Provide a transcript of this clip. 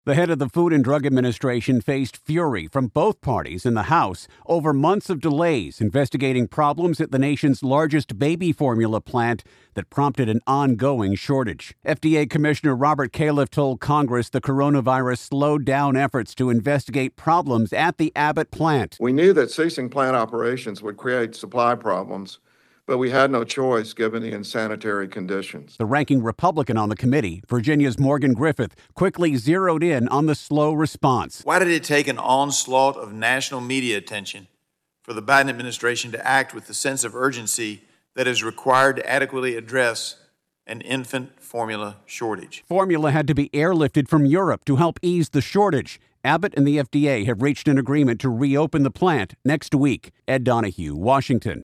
The head of the Food and Drug Administration faced fury from both parties in the House over months of delays investigating problems at the nation's largest baby formula plant that prompted an ongoing shortage. FDA Commissioner Robert Califf told Congress the coronavirus slowed down efforts to investigate problems at the Abbott plant. We knew that ceasing plant operations would create supply problems, but we had no choice given the unsanitary conditions. The ranking Republican on the committee, Virginia's Morgan Griffith, quickly zeroed in on the slow response. Why did it take an onslaught of national media attention for the Biden administration to act with the sense of urgency that is required to adequately address an infant formula shortage? Formula had to be airlifted from Europe to help ease the shortage. Abbott and the FDA have reached an agreement to reopen the plant next week. Ed Donahue, Washington.